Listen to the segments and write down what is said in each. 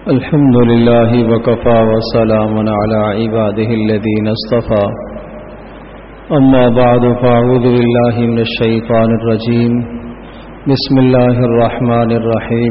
الحمد لله وكفى وسلام على عباده الذين اصطفى أما بعد فأعوذ بالله من الشيطان الرجيم بسم الله الرحمن الرحيم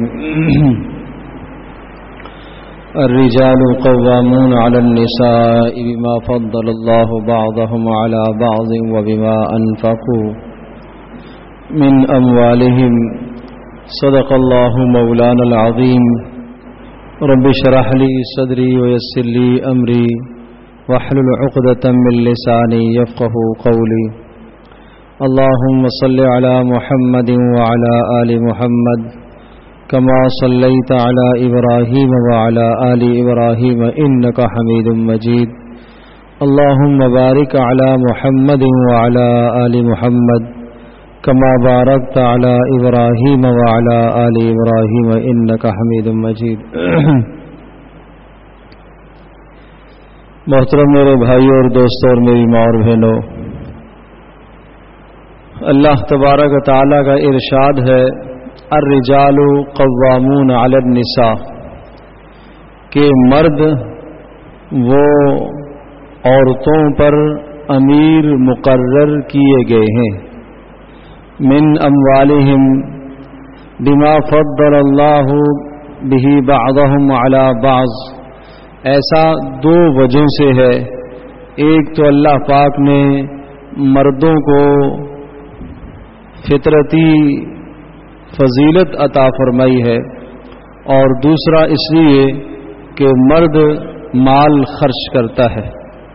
الرجال قوامون على النساء بما فضل الله بعضهم على بعض وبما أنفقوا من أموالهم صدق الله مولانا العظيم رب اشرح لي صدري ويسر لي أمري واحلل عقدة من لساني يفقهوا قولي اللهم صل على محمد وعلى آل محمد كما صليت على إبراهيم وعلى آل إبراهيم إنك حميد مجيد اللهم بارك على محمد وعلى آل محمد كما باركت على إبراهيم وعلى آل إبراهيم إنك حميد مجيد محترم میرے بھائیوں اور دوستوں اور میری ماں اور بہنوں، اللہ تبارک و تعالی کا ارشاد ہے الرجال قوامون علی النساء کہ مرد وہ عورتوں پر امیر مقرر کیے گئے ہیں من اموالہم بما فضل اللہ بہ بعضہم علی بعض، ایسا دو وجہوں سے ہے۔ ایک تو اللہ پاک نے مردوں کو فطرتی فضیلت عطا فرمائی ہے، اور دوسرا اس لیے کہ مرد مال خرچ کرتا ہے۔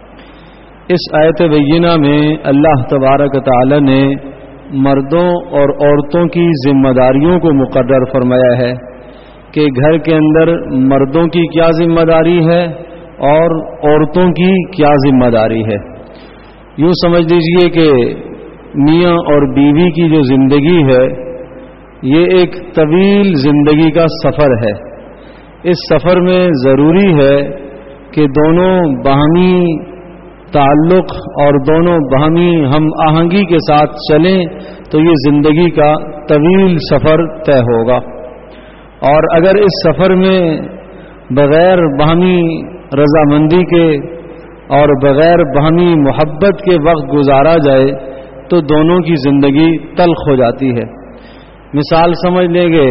اس آیت بینہ میں اللہ تبارک تعالی نے مردوں اور عورتوں کی ذمہ داریوں کو مقرر فرمایا ہے کہ گھر کے اندر مردوں کی کیا ذمہ داری ہے اور عورتوں کی کیا ذمہ داری ہے۔ یوں سمجھ لیجئے کہ میاں اور بیوی کی جو زندگی ہے یہ ایک طویل زندگی کا سفر ہے۔ اس سفر میں ضروری ہے کہ دونوں باہمی تعلق اور دونوں باہمی ہم آہنگی کے ساتھ چلیں تو یہ زندگی کا طویل سفر طے ہوگا، اور اگر اس سفر میں بغیر باہمی رضامندی کے اور بغیر باہمی محبت کے وقت گزارا جائے تو دونوں کی زندگی تلخ ہو جاتی ہے۔ مثال سمجھ لیں گے،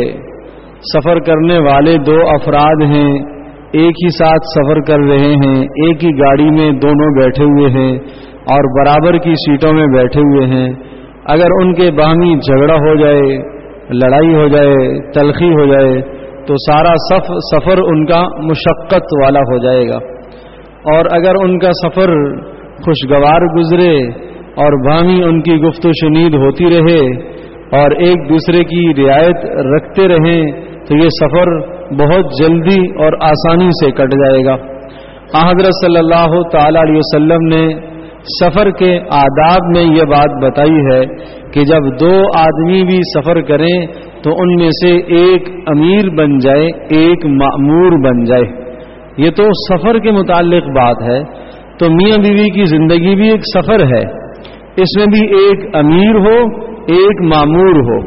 سفر کرنے والے دو افراد ہیں، ایک ہی ساتھ سفر کر رہے ہیں، ایک ہی گاڑی میں دونوں بیٹھے ہوئے ہیں اور برابر کی سیٹوں میں بیٹھے ہوئے ہیں۔ اگر ان کے باہمی جھگڑا ہو جائے، لڑائی ہو جائے، تلخی ہو جائے تو سارا سفر ان کا مشقت والا ہو جائے گا، اور اگر ان کا سفر خوشگوار گزرے اور باہمی ان کی گفت و شنید ہوتی رہے اور ایک دوسرے کی رعایت رکھتے رہیں تو یہ سفر بہت جلدی اور آسانی سے کٹ جائے گا۔ حضرت صلی اللہ تعالی علیہ وسلم نے سفر کے آداب میں یہ بات بتائی ہے کہ جب دو آدمی بھی سفر کریں تو ان میں سے ایک امیر بن جائے، ایک مأمور بن جائے۔ یہ تو سفر کے متعلق بات ہے۔ تو میاں بیوی کی زندگی بھی ایک سفر ہے، اس میں بھی ایک امیر ہو، ایک مأمور ہو۔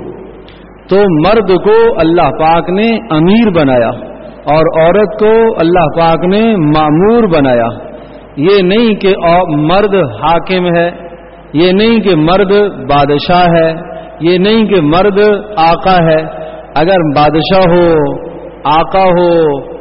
تو مرد کو اللہ پاک نے امیر بنایا اور عورت کو اللہ پاک نے مأمور بنایا۔ یہ نہیں کہ مرد حاکم ہے، یہ نہیں کہ مرد بادشاہ ہے، یہ نہیں کہ مرد آقا ہے۔ اگر بادشاہ ہو، آقا ہو،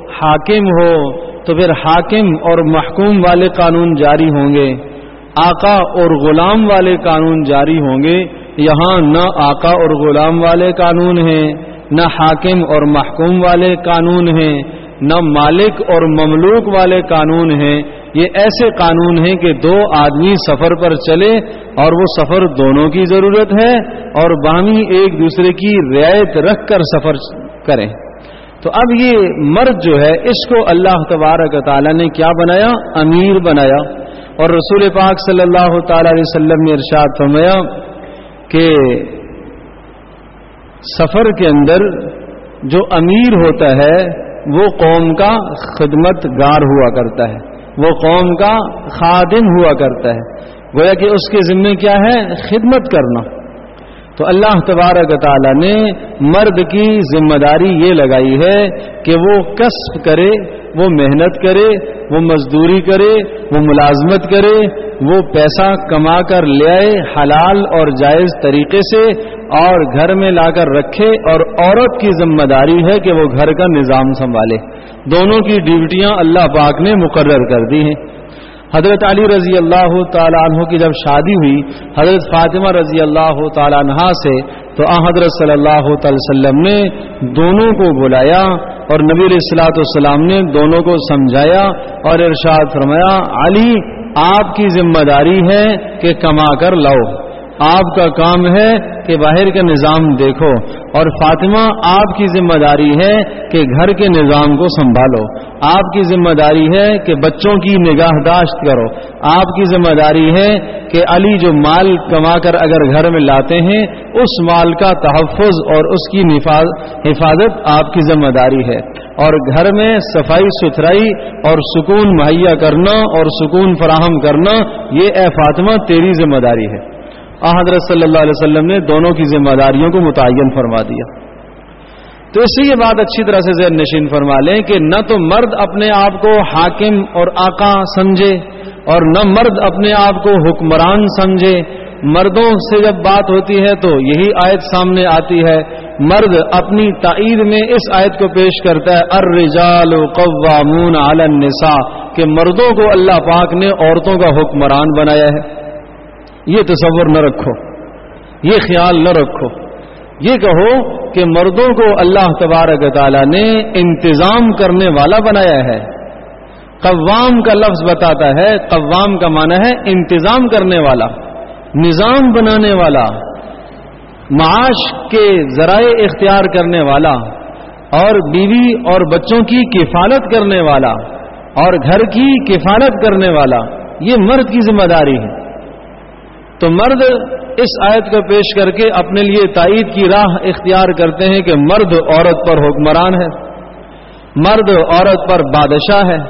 حاکم ہو تو پھر حاکم اور محکوم والے قانون جاری ہوں گے، آقا اور غلام والے قانون جاری ہوں گے۔ یہاں نہ آقا اور غلام والے قانون ہیں، نہ حاکم اور محکوم والے قانون ہیں، نہ مالک اور مملوک والے قانون ہیں۔ یہ ایسے قانون ہیں کہ دو آدمی سفر پر چلے اور وہ سفر دونوں کی ضرورت ہے اور باہمی ایک دوسرے کی رعایت رکھ کر سفر کریں۔ تو اب یہ مرد جو ہے اس کو اللہ تبارک و تعالی نے کیا بنایا؟ امیر بنایا۔ اور رسول پاک صلی اللہ تعالی علیہ وسلم نے ارشاد فرمایا کہ سفر کے اندر جو امیر ہوتا ہے وہ قوم کا خدمت گار ہوا کرتا ہے، وہ قوم کا خادم ہوا کرتا ہے، گویا کہ اس کے ذمہ کیا ہے؟ خدمت کرنا۔ تو اللہ تبارک تعالیٰ نے مرد کی ذمہ داری یہ لگائی ہے کہ وہ کسب کرے، وہ محنت کرے، وہ مزدوری کرے، وہ ملازمت کرے، وہ پیسہ کما کر لے آئے حلال اور جائز طریقے سے اور گھر میں لا کر رکھے، اور عورت کی ذمہ داری ہے کہ وہ گھر کا نظام سنبھالے۔ دونوں کی ڈیوٹیاں اللہ پاک نے مقرر کر دی ہیں۔ حضرت علی رضی اللہ تعالیٰ عنہ کی جب شادی ہوئی حضرت فاطمہ رضی اللہ تعالیٰ عنہ سے، تو حضرت صلی اللہ تعالی وسلم نے دونوں کو بلایا اور نبی علیہ الصلوۃ والسلام نے دونوں کو سمجھایا اور ارشاد فرمایا، علی آپ کی ذمہ داری ہے کہ کما کر لاؤ، آپ کا کام ہے کہ باہر کا نظام دیکھو، اور فاطمہ آپ کی ذمہ داری ہے کہ گھر کے نظام کو سنبھالو، آپ کی ذمہ داری ہے کہ بچوں کی نگہداشت کرو، آپ کی ذمہ داری ہے کہ علی جو مال کما کر اگر گھر میں لاتے ہیں اس مال کا تحفظ اور اس کی حفاظت آپ کی ذمہ داری ہے، اور گھر میں صفائی ستھرائی اور سکون مہیا کرنا اور سکون فراہم کرنا یہ اے فاطمہ تیری ذمہ داری ہے۔ حضرت صلی اللہ علیہ وسلم نے دونوں کی ذمہ داریوں کو متعین فرما دیا۔ تو اس سے یہ بات اچھی طرح سے ذہن نشین فرما لیں کہ نہ تو مرد اپنے آپ کو حاکم اور آقا سمجھے اور نہ مرد اپنے آپ کو حکمران سمجھے۔ مردوں سے جب بات ہوتی ہے تو یہی آیت سامنے آتی ہے، مرد اپنی تائید میں اس آیت کو پیش کرتا ہے، الرجال قوامون علی النساء، کہ مردوں کو اللہ پاک نے عورتوں کا حکمران بنایا ہے۔ یہ تصور نہ رکھو، یہ خیال نہ رکھو، یہ کہو کہ مردوں کو اللہ تبارک تعالیٰ نے انتظام کرنے والا بنایا ہے۔ قوام کا لفظ بتاتا ہے، قوام کا معنی ہے انتظام کرنے والا، نظام بنانے والا، معاش کے ذرائع اختیار کرنے والا، اور بیوی اور بچوں کی کفالت کرنے والا اور گھر کی کفالت کرنے والا، یہ مرد کی ذمہ داری ہے۔ تو مرد اس آیت کو پیش کر کے اپنے لیے تائید کی راہ اختیار کرتے ہیں کہ مرد عورت پر حکمران ہے، مرد عورت پر بادشاہ ہے۔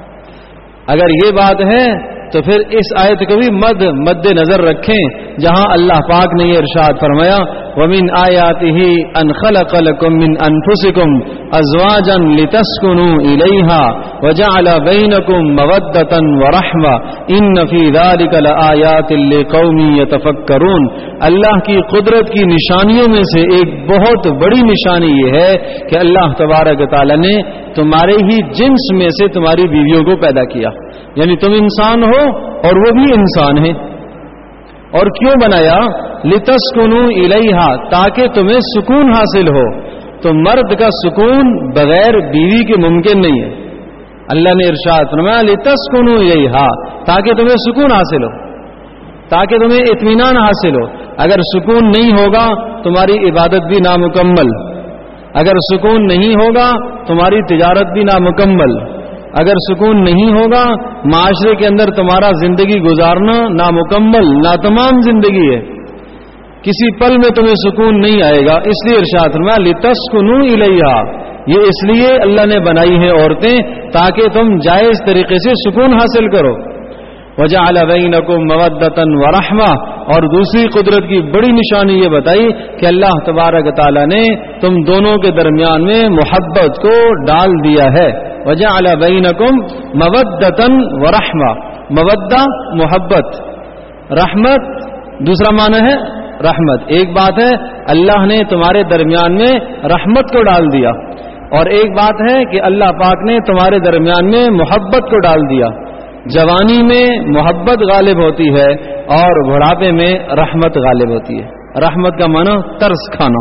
اگر یہ بات ہے تو پھر اس آیت کو بھی مد نظر رکھیں، جہاں اللہ پاک نے یہ ارشاد فرمایا، وَمِنْ آيَاتِهِ أَنْ خَلَقَ لَكُم مِّنْ أَنفُسِكُمْ أَزْوَاجًا لِتَسْكُنُوا إِلَيْهَا وَجَعَلَ بَيْنَكُم مَّوَدَّةً وَرَحْمَةً إِنَّ فِي ذَلِكَ لَآيَاتٍ لِقَوْمٍ يَتَفَكَّرُونَ۔ اللہ کی قدرت کی نشانیوں میں سے ایک بہت بڑی نشانی یہ ہے کہ اللہ تبارک تعالیٰ نے تمہارے ہی جنس میں سے تمہاری بیویوں کو پیدا کیا، یعنی تم انسان ہو اور وہ بھی انسان ہے۔ اور کیوں بنایا؟ لِتَسْكُنُوا إِلَيْهَا، تاکہ تمہیں سکون حاصل ہو۔ تو مرد کا سکون بغیر بیوی کے ممکن نہیں ہے۔ اللہ نے ارشاد فرمایا لِتَسْكُنُوا إِلَيْهَا، تاکہ تمہیں سکون حاصل ہو، تاکہ تمہیں اطمینان حاصل ہو۔ اگر سکون نہیں ہوگا تمہاری عبادت بھی نامکمل، اگر سکون نہیں ہوگا تمہاری تجارت بھی نامکمل، اگر سکون نہیں ہوگا معاشرے کے اندر تمہارا زندگی گزارنا نامکمل، ناتمام زندگی ہے، کسی پل میں تمہیں سکون نہیں آئے گا۔ اس لیے ارشاد فرمایا لِتَسْكُنُوا إِلَيْهَا، یہ اس لیے اللہ نے بنائی ہیں عورتیں تاکہ تم جائز طریقے سے سکون حاصل کرو۔ وَجَعَلَ بَيْنَكُم مَّوَدَّةً وَرَحْمَةً، اور دوسری قدرت کی بڑی نشانی یہ بتائی کہ اللہ تبارک تعالیٰ نے تم دونوں کے درمیان میں محبت کو ڈال دیا ہے۔ وَجَعَلَ بَيْنَكُم مَّوَدَّةً وَرَحْمَةً، مودہ محبت، رحمت دوسرا معنی ہے رحمت۔ ایک بات ہے اللہ نے تمہارے درمیان میں رحمت کو ڈال دیا، اور ایک بات ہے کہ اللہ پاک نے تمہارے درمیان میں محبت کو ڈال دیا۔ جوانی میں محبت غالب ہوتی ہے اور بڑھاپے میں رحمت غالب ہوتی ہے۔ رحمت کا معنی ترس کھانا،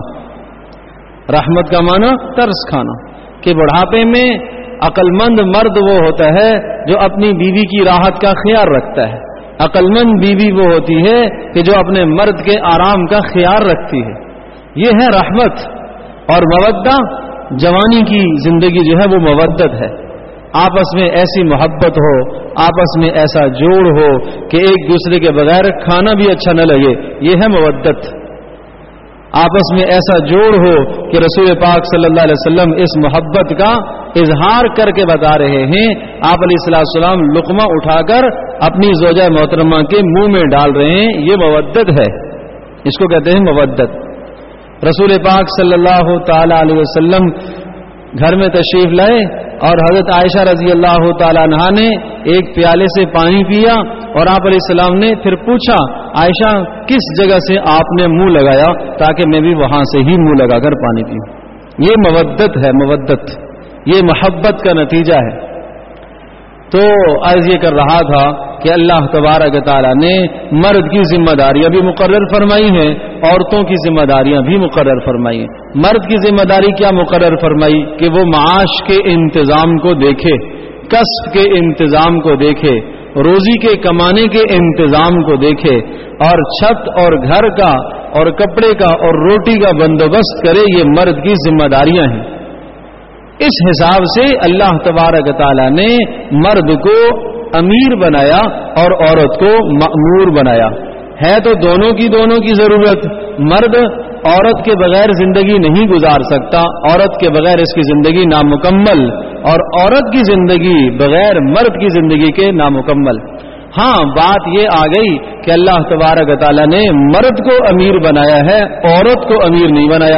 رحمت کا معنی ترس کھانا، کہ بڑھاپے میں عقل مند مرد وہ ہوتا ہے جو اپنی بیوی کی راحت کا خیال رکھتا ہے، عقل مند بیوی وہ ہوتی ہے کہ جو اپنے مرد کے آرام کا خیال رکھتی ہے۔ یہ ہے رحمت۔ اور مودہ، جوانی کی زندگی جو ہے وہ مودت ہے، آپس میں ایسی محبت ہو، آپس میں ایسا جوڑ ہو کہ ایک دوسرے کے بغیر کھانا بھی اچھا نہ لگے، یہ ہے مودت۔ آپس میں ایسا جوڑ ہو کہ رسول پاک صلی اللہ علیہ وسلم اس محبت کا اظہار کر کے بتا رہے ہیں، آپ علیہ السلام لقمہ اٹھا کر اپنی زوجہ محترمہ کے منہ میں ڈال رہے ہیں، یہ مودت ہے، اس کو کہتے ہیں مودت۔ رسول پاک صلی اللہ تعالی علیہ وسلم گھر میں تشریف لائے اور حضرت عائشہ رضی اللہ تعالی عنہا نے ایک پیالے سے پانی پیا اور آپ علیہ السلام نے پھر پوچھا عائشہ کس جگہ سے آپ نے منہ لگایا تاکہ میں بھی وہاں سے ہی منہ لگا کر پانی پیوں. یہ مودت ہے, مودت, یہ محبت کا نتیجہ ہے. تو عرض یہ کر رہا تھا کہ اللہ تبارک تعالیٰ نے مرد کی ذمہ داریاں بھی مقرر فرمائی ہیں, عورتوں کی ذمہ داریاں بھی مقرر فرمائی ہیں. مرد کی ذمہ داری کیا مقرر فرمائی کہ وہ معاش کے انتظام کو دیکھے, کسب کے انتظام کو دیکھے, روزی کے کمانے کے انتظام کو دیکھے, اور چھت اور گھر کا اور کپڑے کا اور روٹی کا بندوبست کرے. یہ مرد کی ذمہ داریاں ہیں. اس حساب سے اللہ تبارک تعالیٰ نے مرد کو امیر بنایا اور عورت کو مأمور بنایا. ہے تو دونوں کی ضرورت. مرد عورت کے بغیر زندگی نہیں گزار سکتا, عورت کے بغیر اس کی زندگی نامکمل, اور عورت کی زندگی بغیر مرد کی زندگی کے نامکمل. ہاں بات یہ آ گئی کہ اللہ تبارک تعالیٰ نے مرد کو امیر بنایا ہے, عورت کو امیر نہیں بنایا.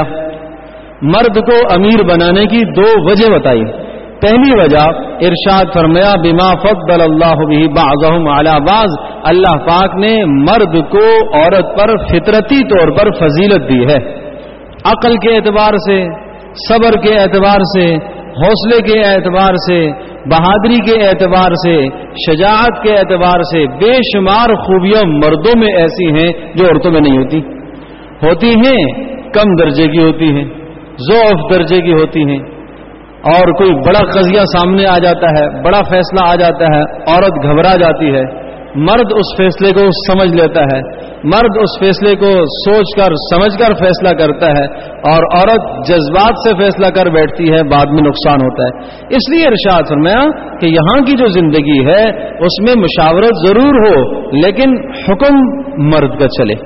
مرد کو امیر بنانے کی دو وجہ بتائی. پہلی وجہ ارشاد فرمایا بما فضل اللہ بہ بعضهم علی بعض, اللہ پاک نے مرد کو عورت پر فطرتی طور پر فضیلت دی ہے. عقل کے اعتبار سے, صبر کے اعتبار سے, حوصلے کے اعتبار سے, بہادری کے اعتبار سے, شجاعت کے اعتبار سے بے شمار خوبیاں مردوں میں ایسی ہیں جو عورتوں میں نہیں ہوتی ہیں. کم درجے کی ہوتی ہیں, ضعف درجے کی ہوتی ہیں. اور کوئی بڑا قضیہ سامنے آ جاتا ہے, بڑا فیصلہ آ جاتا ہے, عورت گھبرا جاتی ہے. مرد اس فیصلے کو سمجھ لیتا ہے, مرد اس فیصلے کو سوچ کر سمجھ کر فیصلہ کرتا ہے, اور عورت جذبات سے فیصلہ کر بیٹھتی ہے, بعد میں نقصان ہوتا ہے. اس لیے ارشاد فرمایا کہ یہاں کی جو زندگی ہے اس میں مشاورت ضرور ہو, لیکن حکم مرد کا چلے.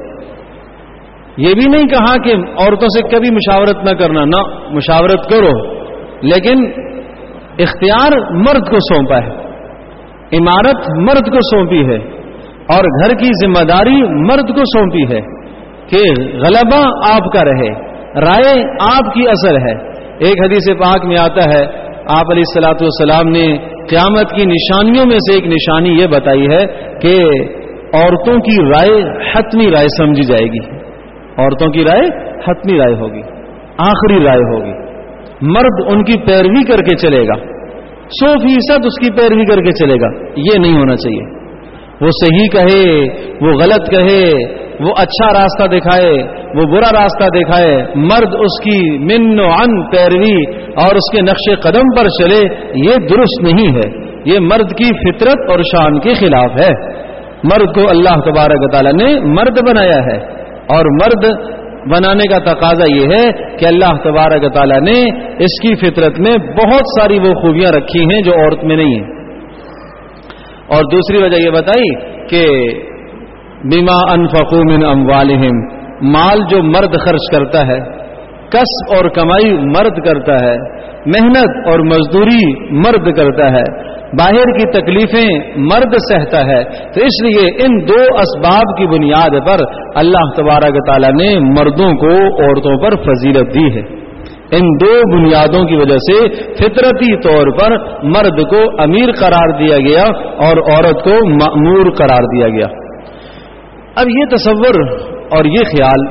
یہ بھی نہیں کہا کہ عورتوں سے کبھی مشاورت نہ کرنا, نہ مشاورت کرو, لیکن اختیار مرد کو سونپا ہے, عمارت مرد کو سونپی ہے, اور گھر کی ذمہ داری مرد کو سونپی ہے کہ غلبہ آپ کا رہے, رائے آپ کی اثر ہے. ایک حدیث پاک میں آتا ہے آپ علیہ الصلوۃ والسلام نے قیامت کی نشانیوں میں سے ایک نشانی یہ بتائی ہے کہ عورتوں کی رائے حتمی رائے سمجھی جائے گی. عورتوں کی رائے حتمی رائے ہوگی, آخری رائے ہوگی. مرد ان کی پیروی کر کے چلے گا, 100% اس کی پیروی کر کے چلے گا. یہ نہیں ہونا چاہیے. وہ صحیح کہے, وہ غلط کہے, وہ اچھا راستہ دکھائے, وہ برا راستہ دکھائے, مرد اس کی من و عن پیروی اور اس کے نقش قدم پر چلے, یہ درست نہیں ہے. یہ مرد کی فطرت اور شان کے خلاف ہے. مرد کو اللہ تبارک تعالیٰ نے مرد بنایا ہے, اور مرد بنانے کا تقاضا یہ ہے کہ اللہ تبارک تعالیٰ نے اس کی فطرت میں بہت ساری وہ خوبیاں رکھی ہیں جو عورت میں نہیں ہیں. اور دوسری وجہ یہ بتائی کہ بما انفقوا من اموالہم, مال جو مرد خرچ کرتا ہے, کسب اور کمائی مرد کرتا ہے, محنت اور مزدوری مرد کرتا ہے, باہر کی تکلیفیں مرد سہتا ہے. تو اس لیے ان دو اسباب کی بنیاد پر اللہ تبارک تعالیٰ نے مردوں کو عورتوں پر فضیلت دی ہے. ان دو بنیادوں کی وجہ سے فطرتی طور پر مرد کو امیر قرار دیا گیا اور عورت کو مأمور قرار دیا گیا. اب یہ تصور اور یہ خیال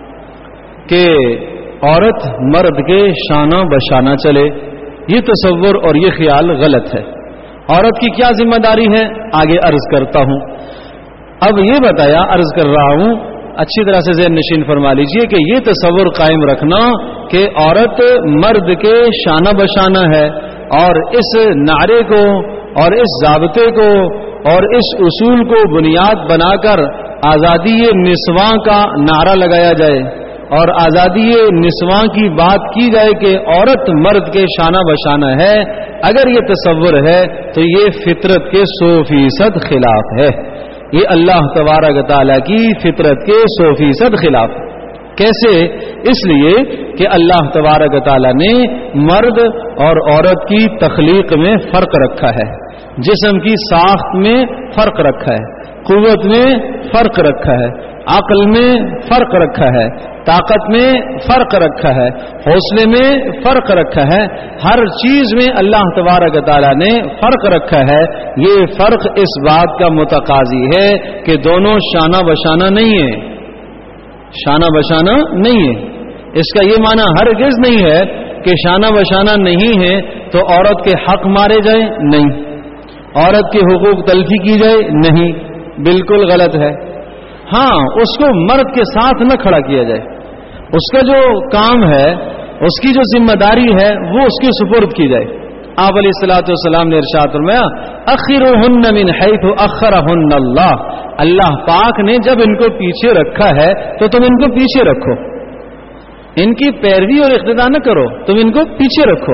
کہ عورت مرد کے شانہ بشانہ چلے, یہ تصور اور یہ خیال غلط ہے. عورت کی کیا ذمہ داری ہے آگے عرض کرتا ہوں. اب یہ بتایا, عرض کر رہا ہوں, اچھی طرح سے ذہن نشین فرما لیجئے کہ یہ تصور قائم رکھنا کہ عورت مرد کے شانہ بشانہ ہے, اور اس نعرے کو اور اس ضابطے کو اور اس اصول کو بنیاد بنا کر آزادی نسواں کا نعرہ لگایا جائے اور آزادی نسواں کی بات کی جائے کہ عورت مرد کے شانہ بشانہ ہے, اگر یہ تصور ہے تو یہ فطرت کے 100% خلاف ہے. یہ اللہ تبارک تعالیٰ کی فطرت کے 100% خلاف ہے. کیسے؟ اس لیے کہ اللہ تبارک تعالیٰ نے مرد اور عورت کی تخلیق میں فرق رکھا ہے, جسم کی ساخت میں فرق رکھا ہے, قوت میں فرق رکھا ہے، عقل میں فرق رکھا ہے، طاقت میں فرق رکھا ہے، حوصلے میں فرق رکھا ہے، ہر چیز میں اللہ تبارک تعالیٰ نے فرق رکھا ہے۔ یہ فرق اس بات کا متقاضی ہے کہ دونوں شانہ بشانہ نہیں ہے، شانہ بشانہ نہیں ہے۔ اس کا یہ معنی ہرگز نہیں ہے کہ شانہ بشانہ نہیں ہے تو عورت کے حق مارے جائیں، نہیں، عورت کے حقوق تلفی کی جائے، نہیں، بالکل غلط ہے۔ ہاں، اس کو مرد کے ساتھ نہ کھڑا کیا جائے، اس کا جو کام ہے، اس کی جو ذمہ داری ہے وہ اس کی سپرد کی جائے۔ آپ علیہ الصلوۃ والسلام نے ارشاد فرمایا اخرہن من حیث اخرہن اللہ، اللہ پاک نے جب ان کو پیچھے رکھا ہے تو تم ان کو پیچھے رکھو، ان کی پیروی اور اقتداء نہ کرو، تم ان کو پیچھے رکھو،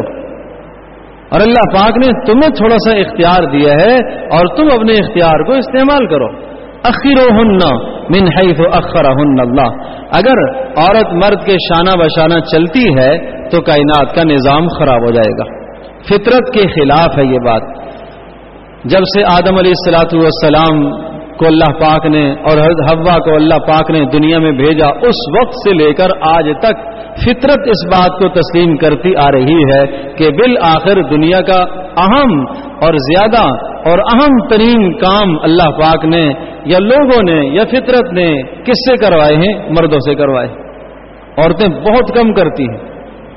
اور اللہ پاک نے تمہیں تھوڑا سا اختیار دیا ہے اور تم اپنے اختیار کو استعمال کرو۔ اخرہن من حیث اخرہن اللہ، اگر عورت مرد کے شانہ بشانہ چلتی ہے تو کائنات کا نظام خراب ہو جائے گا، فطرت کے خلاف ہے یہ بات۔ جب سے آدم علیہ الصلوۃ والسلام کو اللہ پاک نے اور حضرت حوا کو اللہ پاک نے دنیا میں بھیجا، اس وقت سے لے کر آج تک فطرت اس بات کو تسلیم کرتی آ رہی ہے کہ بالآخر دنیا کا اہم اور زیادہ اور اہم ترین کام اللہ پاک نے یا لوگوں نے یا فطرت نے کس سے کروائے ہیں؟ مردوں سے کروائے۔ عورتیں بہت کم کرتی ہیں،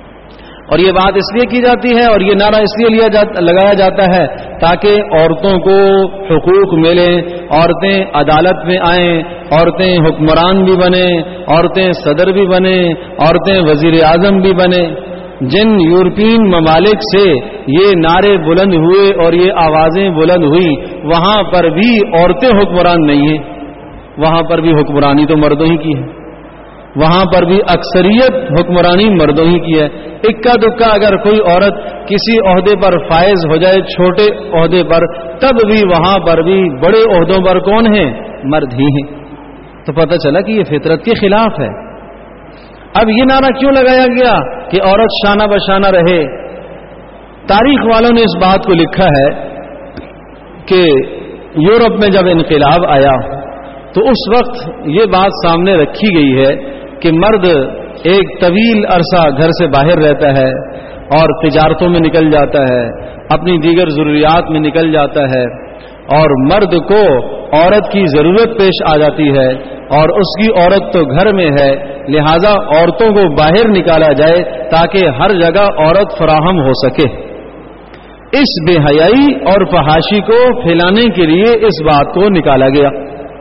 اور یہ بات اس لیے کی جاتی ہے اور یہ نعرہ اس لیے لگایا جاتا ہے تاکہ عورتوں کو حقوق ملیں، عورتیں عدالت میں آئیں، عورتیں حکمران بھی بنیں، عورتیں صدر بھی بنیں، عورتیں وزیر اعظم بھی بنیں۔ جن یورپین ممالک سے یہ نعرے بلند ہوئے اور یہ آوازیں بلند ہوئی، وہاں پر بھی عورتیں حکمران نہیں ہیں، وہاں پر بھی حکمرانی تو مردوں ہی کی ہے، وہاں پر بھی اکثریت حکمرانی مردوں ہی کی ہے۔ اکا دکا اگر کوئی عورت کسی عہدے پر فائز ہو جائے، چھوٹے عہدے پر، تب بھی وہاں پر بھی بڑے عہدوں پر کون ہیں؟ مرد ہی ہیں۔ تو پتہ چلا کہ یہ فطرت کے خلاف ہے۔ اب یہ نعرہ کیوں لگایا گیا کہ عورت شانہ بشانہ رہے؟ تاریخ والوں نے اس بات کو لکھا ہے کہ یورپ میں جب انقلاب آیا تو اس وقت یہ بات سامنے رکھی گئی ہے کہ مرد ایک طویل عرصہ گھر سے باہر رہتا ہے اور تجارتوں میں نکل جاتا ہے، اپنی دیگر ضروریات میں نکل جاتا ہے، اور مرد کو عورت کی ضرورت پیش آ جاتی ہے اور اس کی عورت تو گھر میں ہے، لہذا عورتوں کو باہر نکالا جائے تاکہ ہر جگہ عورت فراہم ہو سکے۔ اس بے حیائی اور فحاشی کو پھیلانے کے لیے اس بات کو نکالا گیا۔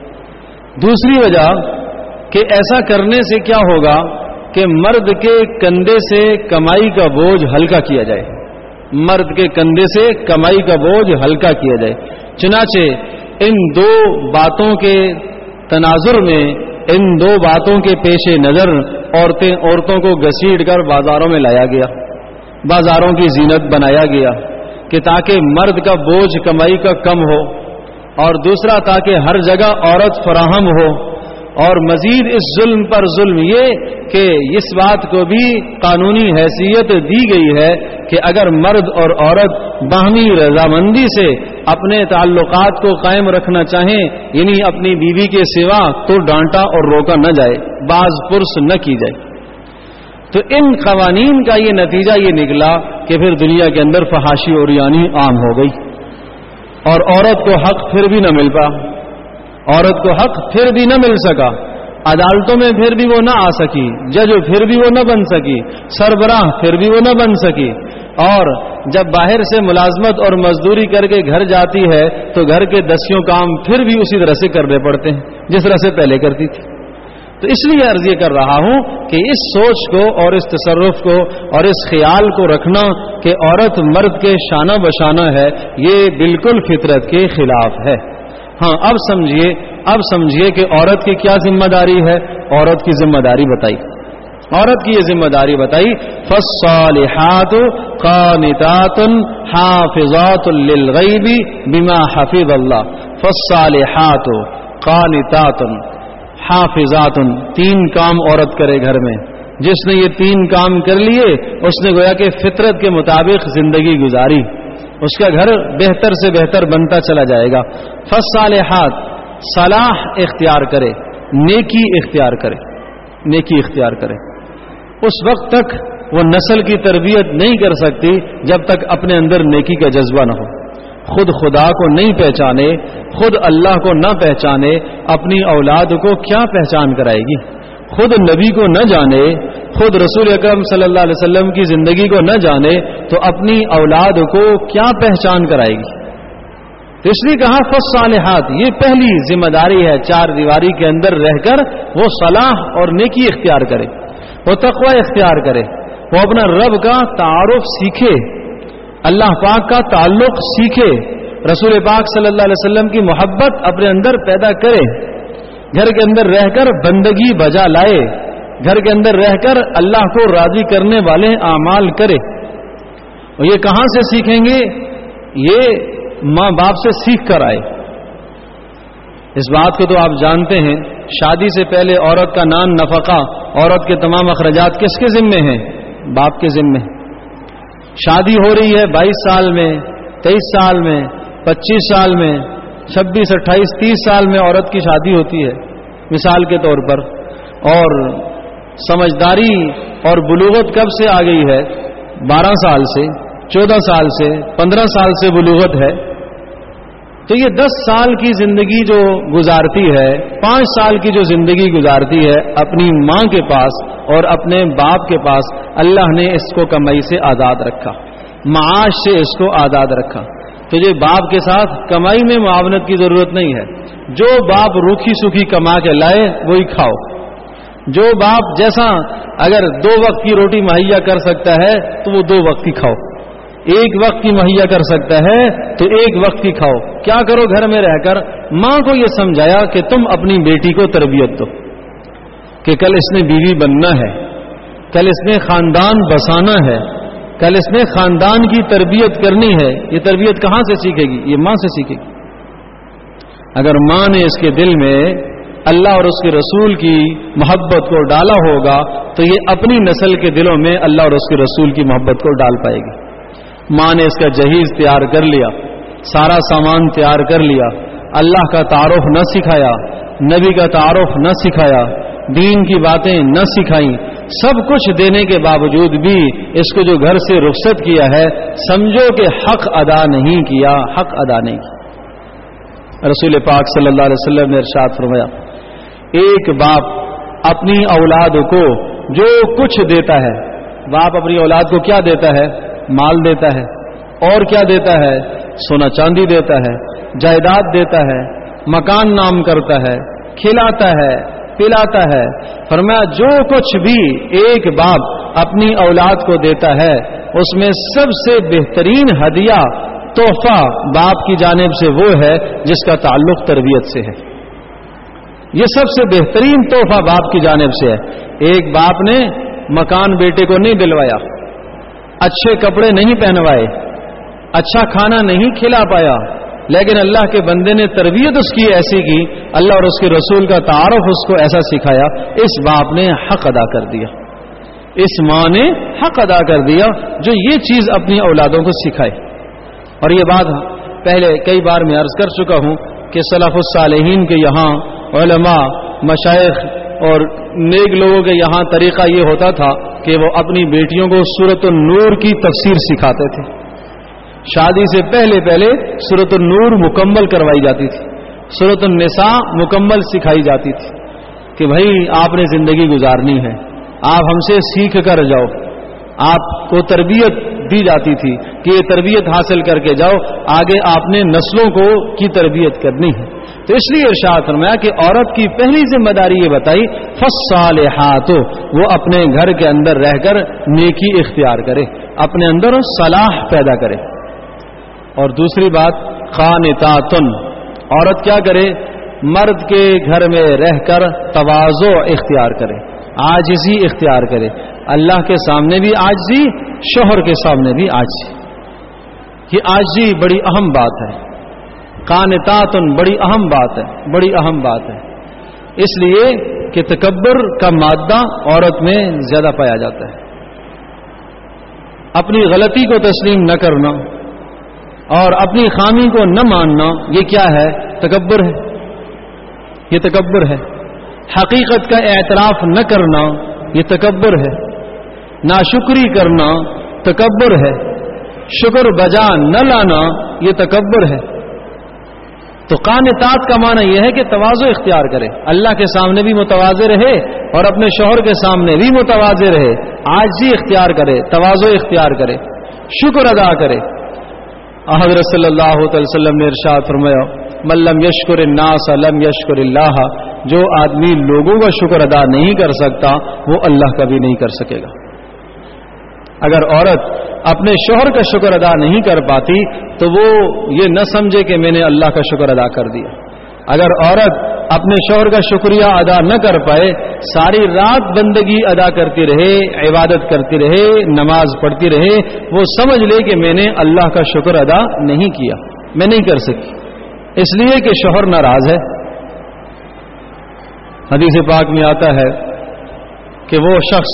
دوسری وجہ کہ ایسا کرنے سے کیا ہوگا کہ مرد کے کندھے سے کمائی کا بوجھ ہلکا کیا جائے، مرد کے کندھے سے کمائی کا بوجھ ہلکا کیا جائے۔ چنانچہ ان دو باتوں کے تناظر میں، ان دو باتوں کے پیش نظر عورتوں کو گھسیٹ کر بازاروں میں لایا گیا، بازاروں کی زینت بنایا گیا کہ تاکہ مرد کا بوجھ کمائی کا کم ہو، اور دوسرا تاکہ ہر جگہ عورت فراہم ہو، اور مزید اس ظلم پر ظلم یہ کہ اس بات کو بھی قانونی حیثیت دی گئی ہے کہ اگر مرد اور عورت باہمی رضامندی سے اپنے تعلقات کو قائم رکھنا چاہیں، یعنی اپنی بیوی کے سوا، تو ڈانٹا اور روکا نہ جائے، باز پرس نہ کی جائے۔ تو ان قوانین کا یہ نتیجہ یہ نکلا کہ پھر دنیا کے اندر فحاشی اور یعنی عام ہو گئی، اور عورت کو حق پھر بھی نہ مل پا، عورت کو حق پھر بھی نہ مل سکا، عدالتوں میں پھر بھی وہ نہ آ سکی، جج پھر بھی وہ نہ بن سکی، سربراہ پھر بھی وہ نہ بن سکی، اور جب باہر سے ملازمت اور مزدوری کر کے گھر جاتی ہے تو گھر کے دسیوں کام پھر بھی اسی طرح سے کرنے پڑتے ہیں جس طرح سے پہلے کرتی تھی۔ تو اس لیے عرض یہ کر رہا ہوں کہ اس سوچ کو اور اس تصرف کو اور اس خیال کو رکھنا کہ عورت مرد کے شانہ بشانہ ہے، یہ بالکل فطرت کے خلاف ہے۔ ہاں، اب سمجھیے کہ عورت کی کیا ذمہ داری ہے۔ عورت کی ذمہ داری بتائی، عورت کی یہ ذمہ داری بتائی، فالصالحات قانتات حافظات للغیب بما حفظ اللہ۔ فالصالحات قانتات حافظات، تین کام عورت کرے گھر میں۔ جس نے یہ تین کام کر لیے اس نے گویا کہ فطرت کے مطابق زندگی گزاری، اس کا گھر بہتر سے بہتر بنتا چلا جائے گا۔ فالصالحات، صلاح اختیار کرے، نیکی اختیار کرے، نیکی اختیار کرے، اس وقت تک وہ نسل کی تربیت نہیں کر سکتی جب تک اپنے اندر نیکی کا جذبہ نہ ہو، خود خدا کو نہیں پہچانے، خود اللہ کو نہ پہچانے، اپنی اولاد کو کیا پہچان کرائے گی؟ خود نبی کو نہ جانے، خود رسول اکرم صلی اللہ علیہ وسلم کی زندگی کو نہ جانے تو اپنی اولاد کو کیا پہچان کرائے گی؟ تو اس لیے کہا فالصالحات، یہ پہلی ذمہ داری ہے، چار دیواری کے اندر رہ کر وہ صلاح اور نیکی اختیار کرے، وہ تقوی اختیار کرے، وہ اپنا رب کا تعارف سیکھے، اللہ پاک کا تعلق سیکھے، رسول پاک صلی اللہ علیہ وسلم کی محبت اپنے اندر پیدا کرے، گھر کے اندر رہ کر بندگی بجا لائے، گھر کے اندر رہ کر اللہ کو راضی کرنے والے اعمال کرے۔ اور یہ کہاں سے سیکھیں گے؟ یہ ماں باپ سے سیکھ کر آئے۔ اس بات کو تو آپ جانتے ہیں، شادی سے پہلے عورت کا نان نفقہ، عورت کے تمام اخراجات کس کے ذمے ہیں؟ باپ کے ذمے۔ شادی ہو رہی ہے 22 سال میں، 23 سال میں، 25 سال میں، 26، 28، 30 سال میں عورت کی شادی ہوتی ہے مثال کے طور پر، اور سمجھداری اور بلوغت کب سے آ گئی ہے؟ 12 سال سے، 14 سال سے، 15 سال سے بلوغت ہے۔ تو یہ 10 سال کی زندگی جو گزارتی ہے، 5 سال کی جو زندگی گزارتی ہے اپنی ماں کے پاس اور اپنے باپ کے پاس، اللہ نے اس کو کمائی سے آزاد رکھا، معاش سے اس کو آزاد رکھا۔ تجھے باپ کے ساتھ کمائی میں معاونت کی ضرورت نہیں ہے، جو باپ روکھی سوکھی کما کے لائے وہی کھاؤ، جو باپ جیسا اگر 2 وقت کی روٹی مہیا کر سکتا ہے تو وہ 2 وقت کی کھاؤ، 1 وقت کی مہیا کر سکتا ہے تو 1 وقت کی کھاؤ۔ کیا کرو گھر میں رہ کر؟ ماں کو یہ سمجھایا کہ تم اپنی بیٹی کو تربیت دو کہ کل اس نے بیوی بننا ہے، کل اس نے خاندان بسانا ہے، کل اس نے خاندان کی تربیت کرنی ہے۔ یہ تربیت کہاں سے سیکھے گی؟ یہ ماں سے سیکھے گی۔ اگر ماں نے اس کے دل میں اللہ اور اس کے رسول کی محبت کو ڈالا ہوگا تو یہ اپنی نسل کے دلوں میں اللہ اور اس کے رسول کی محبت کو ڈال پائے گی۔ ماں نے اس کا جہیز تیار کر لیا، سارا سامان تیار کر لیا، اللہ کا تعارف نہ سکھایا، نبی کا تعارف نہ سکھایا، دین کی باتیں نہ سکھائیں، سب کچھ دینے کے باوجود بھی اس کو جو گھر سے رخصت کیا ہے، سمجھو کہ حق ادا نہیں کیا، حق ادا نہیں کیا۔ رسول پاک صلی اللہ علیہ وسلم نے ارشاد فرمایا، ایک باپ اپنی اولاد کو جو کچھ دیتا ہے، باپ اپنی اولاد کو کیا دیتا ہے؟ مال دیتا ہے، اور کیا دیتا ہے؟ سونا چاندی دیتا ہے، جائیداد دیتا ہے، مکان نام کرتا ہے، کھلاتا ہے، پلاتا ہے۔ فرمایا جو کچھ بھی ایک باپ اپنی اولاد کو دیتا ہے اس میں سب سے بہترین ہدیہ، تحفہ باپ کی جانب سے وہ ہے جس کا تعلق تربیت سے ہے۔ یہ سب سے بہترین تحفہ باپ کی جانب سے ہے۔ ایک باپ نے مکان بیٹے کو نہیں دلوایا، اچھے کپڑے نہیں پہنوائے، اچھا کھانا نہیں کھلا پایا، لیکن اللہ کے بندے نے تربیت اس کی ایسی کی، اللہ اور اس کے رسول کا تعارف اس کو ایسا سکھایا، اس باپ نے حق ادا کر دیا، اس ماں نے حق ادا کر دیا جو یہ چیز اپنی اولادوں کو سکھائے۔ اور یہ بات پہلے کئی بار میں عرض کر چکا ہوں کہ سلف الصالحین کے یہاں علماء، مشائخ اور نیک لوگوں کے یہاں طریقہ یہ ہوتا تھا کہ وہ اپنی بیٹیوں کو سورۃ النور کی تفسیر سکھاتے تھے۔ شادی سے پہلے سورۃ النور مکمل کروائی جاتی تھی، سورۃ النساء مکمل سکھائی جاتی تھی کہ بھائی آپ نے زندگی گزارنی ہے، آپ ہم سے سیکھ کر جاؤ۔ آپ کو تربیت دی جاتی تھی کہ یہ تربیت حاصل کر کے جاؤ، آگے آپ نے نسلوں کو کی تربیت کرنی ہے۔ تو اس لیے ارشاد فرمایا کہ عورت کی پہلی ذمہ داری یہ بتائی فالصالحات، وہ اپنے گھر کے اندر رہ کر نیکی اختیار کرے، اپنے اندر صلاح پیدا کرے۔ اور دوسری بات قانتاتن، عورت کیا کرے؟ مرد کے گھر میں رہ کر تواضع اختیار کرے، عاجزی اختیار کرے، اللہ کے سامنے بھی عاجزی، شوہر کے سامنے بھی عاجزی۔ یہ عاجزی بڑی اہم بات ہے، قانتاتن بڑی اہم بات ہے، بڑی اہم بات ہے، اس لیے کہ تکبر کا مادہ عورت میں زیادہ پایا جاتا ہے۔ اپنی غلطی کو تسلیم نہ کرنا اور اپنی خامی کو نہ ماننا، یہ کیا ہے؟ تکبر ہے۔ یہ تکبر ہے. حقیقت کا اعتراف نہ کرنا یہ تکبر ہے. ناشکری کرنا تکبر ہے. شکر بجا نہ لانا یہ تکبر ہے. تو قانتات کا معنی یہ ہے کہ تواضع اختیار کرے, اللہ کے سامنے بھی متواضع رہے اور اپنے شوہر کے سامنے بھی متواضع رہے, عاجزی اختیار کرے, تواضع اختیار کرے, شکر ادا کرے. حضرت صلی اللہ علیہ وسلم نے ارشاد فرمایا من لم یشکر الناس لم یشکر اللہ, جو آدمی لوگوں کا شکر ادا نہیں کر سکتا وہ اللہ کا بھی نہیں کر سکے گا. اگر عورت اپنے شوہر کا شکر ادا نہیں کر پاتی تو وہ یہ نہ سمجھے کہ میں نے اللہ کا شکر ادا کر دیا. اگر عورت اپنے شوہر کا شکریہ ادا نہ کر پائے, ساری رات بندگی ادا کرتی رہے, عبادت کرتی رہے, نماز پڑھتی رہے, وہ سمجھ لے کہ میں نے اللہ کا شکر ادا نہیں کیا, میں نہیں کر سکی, اس لیے کہ شوہر ناراض ہے. حدیث پاک میں آتا ہے کہ وہ شخص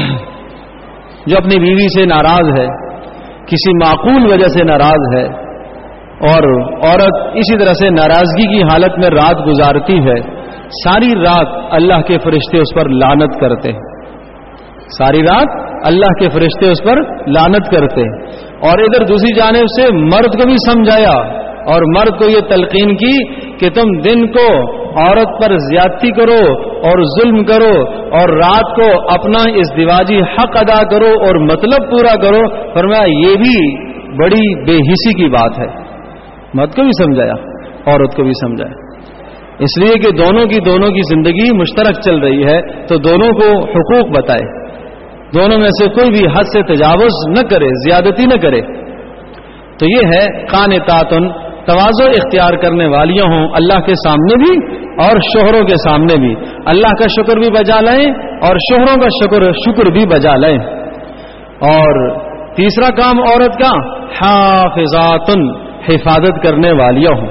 جو اپنی بیوی سے ناراض ہے, کسی معقول وجہ سے ناراض ہے, اور عورت اسی طرح سے ناراضگی کی حالت میں رات گزارتی ہے, ساری رات اللہ کے فرشتے اس پر لعنت کرتے ہیں. ساری رات اللہ کے فرشتے اس پر لعنت کرتے ہیں. اور ادھر دوسری جانب سے مرد کو بھی سمجھایا اور مرد کو یہ تلقین کی کہ تم دن کو عورت پر زیادتی کرو اور ظلم کرو اور رات کو اپنا ازدواجی حق ادا کرو اور مطلب پورا کرو. فرمایا یہ بھی بڑی بے حسی کی بات ہے. مرد کو بھی سمجھایا, عورت کو بھی سمجھایا, اس لیے کہ دونوں کی زندگی مشترک چل رہی ہے تو دونوں کو حقوق بتائے, دونوں میں سے کوئی بھی حد سے تجاوز نہ کرے, زیادتی نہ کرے. تو یہ ہے قانتاتن, تواضع اختیار کرنے والیاں ہوں اللہ کے سامنے بھی اور شوہروں کے سامنے بھی. اللہ کا شکر بھی بجا لائیں اور شوہروں کا شکر بھی بجا لائیں. اور تیسرا کام عورت کا حافظاتن, حفاظت کرنے والیاں ہوں.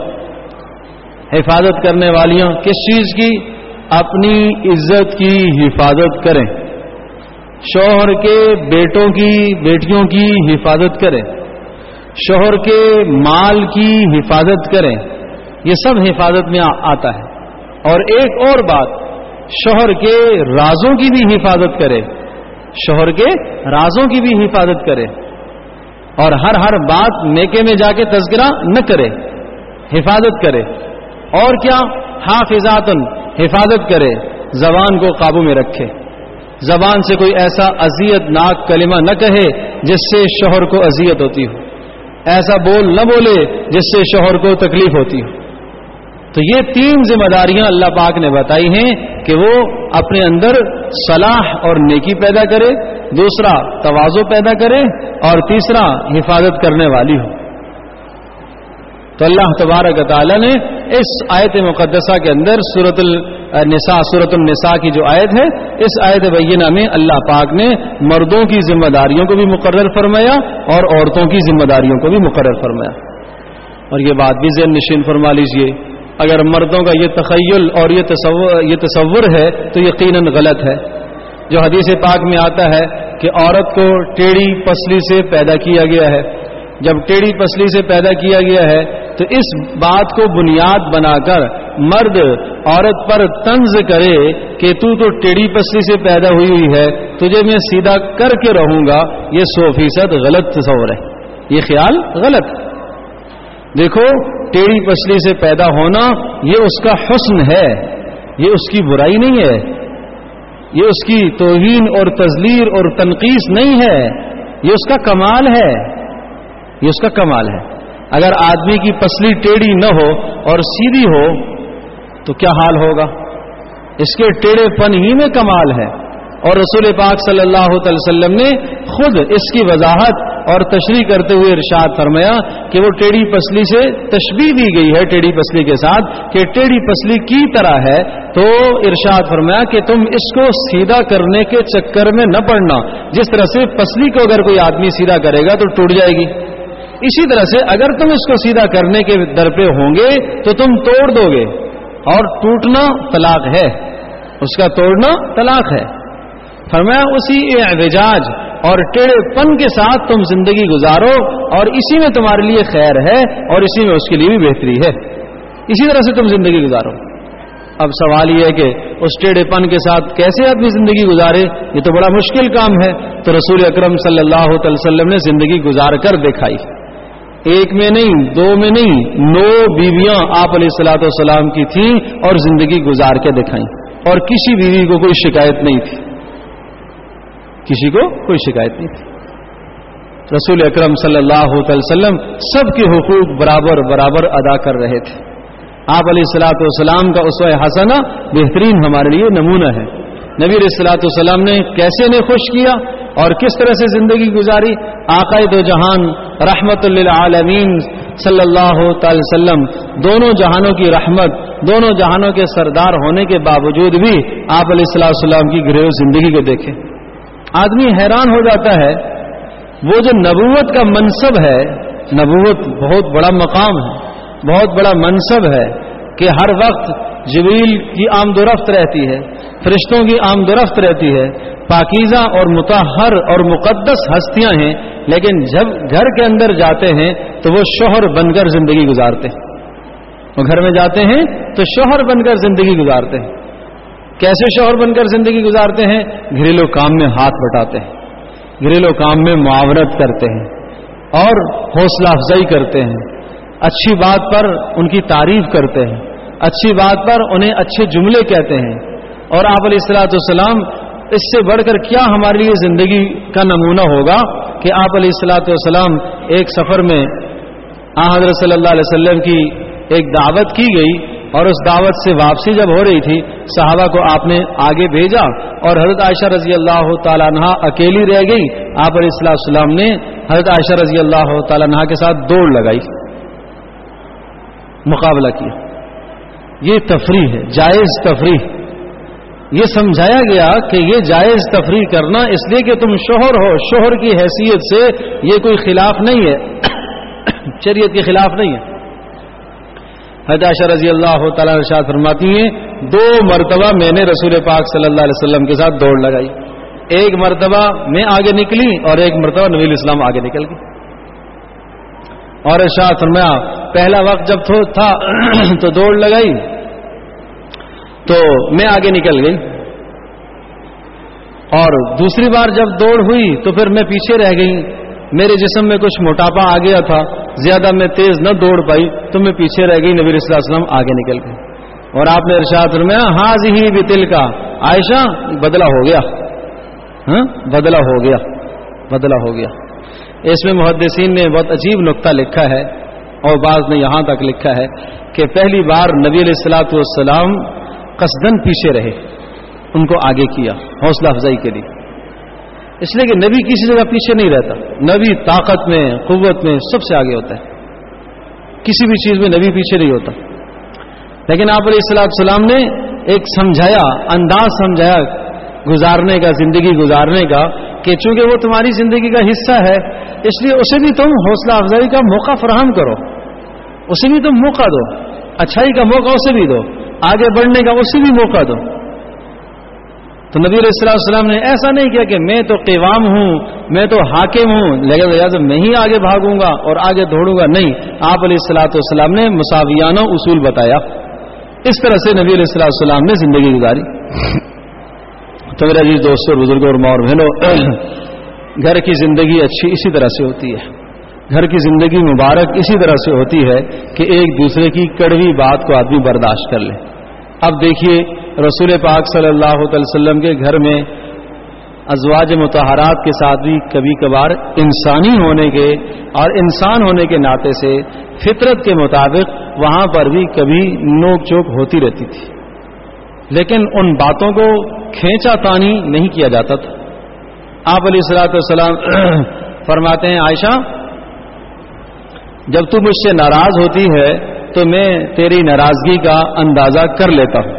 حفاظت کرنے والیاں کس چیز کی؟ اپنی عزت کی حفاظت کریں, شوہر کے بیٹوں کی بیٹیوں کی حفاظت کریں, شوہر کے مال کی حفاظت کریں. یہ سب حفاظت میں آتا ہے. اور ایک اور بات, شوہر کے رازوں کی بھی حفاظت کرے, شوہر کے رازوں کی بھی حفاظت کرے. اور ہر بات میکے میں جا کے تذکرہ نہ کرے, حفاظت کرے. اور کیا؟ حافظاتن, حفاظت کرے, زبان کو قابو میں رکھے, زبان سے کوئی ایسا اذیت ناک کلمہ نہ کہے جس سے شوہر کو اذیت ہوتی ہو, ایسا بول نہ بولے جس سے شوہر کو تکلیف ہوتی ہو. تو یہ 3 ذمہ داریاں اللہ پاک نے بتائی ہیں کہ وہ اپنے اندر صلاح اور نیکی پیدا کرے, دوسرا تواضع پیدا کرے, اور تیسرا حفاظت کرنے والی ہو. تو اللہ تبارک و تعالی نے اس آیت مقدسہ کے اندر سورۃ النساء کی جو آیت ہے, اس آیت بینہ میں اللہ پاک نے مردوں کی ذمہ داریوں کو بھی مقرر فرمایا اور عورتوں کی ذمہ داریوں کو بھی مقرر فرمایا. اور یہ بات بھی ذہن نشین فرما لیجئے, اگر مردوں کا یہ تخیل اور یہ تصور ہے تو یقیناً غلط ہے. جو حدیث پاک میں آتا ہے کہ عورت کو ٹیڑھی پسلی سے پیدا کیا گیا ہے. جب ٹیڑھی پسلی سے پیدا کیا گیا ہے تو اس بات کو بنیاد بنا کر مرد عورت پر طنز کرے کہ تو ٹیڑھی پسلی سے پیدا ہوئی ہے, تجھے میں سیدھا کر کے رہوں گا, یہ 100% غلط تصور ہے, یہ خیال غلط. دیکھو, ٹیڑھی پسلی سے پیدا ہونا یہ اس کا حسن ہے, یہ اس کی برائی نہیں ہے, یہ اس کی توہین اور تذلیل اور تنقیص نہیں ہے, یہ اس کا کمال ہے, یہ اس کا کمال ہے. اگر آدمی کی پسلی ٹیڑھی نہ ہو اور سیدھی ہو تو کیا حال ہوگا؟ اس کے ٹیڑھے پن ہی میں کمال ہے. اور رسول پاک صلی اللہ علیہ وسلم نے خود اس کی وضاحت اور تشریح کرتے ہوئے ارشاد فرمایا کہ وہ ٹیڑھی پسلی سے تشبیہ دی گئی ہے ٹیڑھی پسلی کے ساتھ کہ ٹیڑھی پسلی کی طرح ہے. تو ارشاد فرمایا کہ تم اس کو سیدھا کرنے کے چکر میں نہ پڑنا. جس طرح سے پسلی کو اگر کوئی آدمی سیدھا کرے گا تو ٹوٹ جائے گی, اسی طرح سے اگر تم اس کو سیدھا کرنے کے در پہ ہوں گے تو تم توڑ دو گے, اور ٹوٹنا طلاق ہے, اس کا توڑنا طلاق ہے. فرمایا اسی اعوجاج اور ٹیڑھے پن کے ساتھ تم زندگی گزارو, اور اسی میں تمہارے لیے خیر ہے اور اسی میں اس کے لیے بھی بہتری ہے. اسی طرح سے تم زندگی گزارو. اب سوال یہ ہے کہ اس ٹیڑھےپن کے ساتھ کیسے آدمی زندگی گزارے، یہ تو بڑا مشکل کام ہے. تو رسول اکرم صلی اللہ علیہ وسلم نے زندگی گزار کر دکھائی. ایک میں نہیں، دو میں نہیں، 9 بیویاں آپ علیہ الصلوۃ والسلام کی تھیں اور زندگی گزار کے دکھائیں، اور کسی بیوی کو کوئی شکایت نہیں تھی، کسی کو کوئی شکایت نہیں تھی. رسول اکرم صلی اللہ علیہ وسلم سب کے حقوق برابر برابر ادا کر رہے تھے. آپ علیہ الصلوۃ والسلام کا اسوہ حسنہ بہترین ہمارے لیے نمونہ ہے. نبی علیہ الصلوۃ والسلام نے کیسے انہیں خوش کیا اور کس طرح سے زندگی گزاری. آقا دو جہان رحمت للعالمین صلی اللہ تعالی وسلم دونوں جہانوں کی رحمت، دونوں جہانوں کے سردار ہونے کے باوجود بھی آپ علیہ الصلوۃ والسلام کی گھریلو زندگی کو دیکھیں. آدمی حیران ہو جاتا ہے. وہ جو نبوت کا منصب ہے، نبوت بہت بڑا مقام ہے، بہت بڑا منصب ہے کہ ہر وقت جبریل کی آمد و رفت رہتی ہے، فرشتوں کی آمد و رفت رہتی ہے، پاکیزہ اور مطہر اور مقدس ہستیاں ہیں. لیکن جب گھر کے اندر جاتے ہیں تو وہ شوہر بن کر زندگی گزارتے ہیں. وہ گھر میں جاتے ہیں تو شوہر بن کر زندگی گزارتے ہیں. کیسے شوہر بن کر زندگی گزارتے ہیں؟ گھریلو کام میں ہاتھ بٹاتے ہیں، گھریلو کام میں معاونت کرتے ہیں اور حوصلہ افزائی کرتے ہیں. اچھی بات پر ان کی تعریف کرتے ہیں، اچھی بات پر انہیں اچھے جملے کہتے ہیں. اور آپ علیہ الصلوۃ والسلام اس سے بڑھ کر کیا ہمارے لیے زندگی کا نمونہ ہوگا کہ آپ علیہ الصلوۃ والسلام ایک سفر میں حضرت صلی اللہ علیہ وسلم کی ایک دعوت کی گئی اور اس دعوت سے واپسی جب ہو رہی تھی صحابہ کو آپ نے آگے بھیجا اور حضرت عائشہ رضی اللہ تعالیٰ عنہا اکیلی رہ گئی. آپ علیہ الصلوۃ والسلام نے حضرت عائشہ رضی اللہ تعالیٰ عنہا کے ساتھ دوڑ لگائی، مقابلہ کیا. یہ تفریح ہے، جائز تفریح. یہ سمجھایا گیا کہ یہ جائز تفریح کرنا اس لیے کہ تم شوہر ہو، شوہر کی حیثیت سے یہ کوئی خلاف نہیں ہے، شریعت کے خلاف نہیں ہے. حضرت عائشہ رضی اللہ تعالیٰ ارشاد فرماتی ہیں 2 مرتبہ میں نے رسول پاک صلی اللہ علیہ وسلم کے ساتھ دوڑ لگائی. ایک مرتبہ میں آگے نکلی اور ایک مرتبہ نبی علیہ السلام آگے نکل گئی. اور ارشاد فرمایا پہلا وقت جب تھا تو دوڑ لگائی تو میں آگے نکل گئی، اور دوسری بار جب دوڑ ہوئی تو پھر میں پیچھے رہ گئی. میرے جسم میں کچھ موٹاپا آ گیا تھا، زیادہ میں تیز نہ دوڑ پائی تو میں پیچھے رہ گئی. نبی صلی اللہ علیہ وسلم آگے نکل گئے اور آپ نے ارشاد فرمایا ہاذہ بتلک، عائشہ بدلہ ہو گیا، بدلہ ہو گیا، بدلہ ہو گیا. اس میں محدثین نے بہت عجیب نقطہ لکھا ہے اور بعض نے یہاں تک لکھا ہے کہ پہلی بار نبی علیہ الصلوۃ والسلام قصدن پیچھے رہے، ان کو آگے کیا حوصلہ افزائی کے لیے، اس لیے کہ نبی کسی جگہ پیچھے نہیں رہتا. نبی طاقت میں، قوت میں سب سے آگے ہوتا ہے، کسی بھی چیز میں نبی پیچھے نہیں ہوتا. لیکن آپ علیہ الصلوۃ والسلام نے ایک سمجھایا، انداز سمجھایا گزارنے کا، زندگی گزارنے کا، کہ چونکہ وہ تمہاری زندگی کا حصہ ہے اس لیے اسے بھی تم حوصلہ افزائی کا موقع فراہم کرو، اسے بھی تم موقع دو، اچھائی کا موقع اسے بھی دو، آگے بڑھنے کا اسے بھی موقع دو. تو نبی علیہ الصلوۃ والسلام نے ایسا نہیں کیا کہ میں تو قوام ہوں، میں تو حاکم ہوں لہذا میں ہی آگے بھاگوں گا اور آگے دوڑوں گا. نہیں، آپ علیہ الصلوۃ والسلام نے مساویانہ اصول بتایا. اس طرح سے نبی علیہ الصلوۃ والسلام نے زندگی گزاری. تو میرے عزیز دوستوں، بزرگوں اور ماں اور بہنوں، گھر کی زندگی اچھی اسی طرح سے ہوتی ہے، گھر کی زندگی مبارک اسی طرح سے ہوتی ہے کہ ایک دوسرے کی کڑوی بات کو آدمی برداشت کر لے. اب دیکھیے رسول پاک صلی اللہ علیہ وسلم کے گھر میں ازواج مطہرات کے ساتھ بھی کبھی کبھار انسانی ہونے کے اور انسان ہونے کے ناطے سے فطرت کے مطابق وہاں پر بھی کبھی نوک چوک ہوتی رہتی تھی، لیکن ان باتوں کو کھینچا تانی نہیں کیا جاتا تھا. آپ علیہ الصلوۃ والسلام فرماتے ہیں عائشہ جب تو مجھ سے ناراض ہوتی ہے تو میں تیری ناراضگی کا اندازہ کر لیتا ہوں.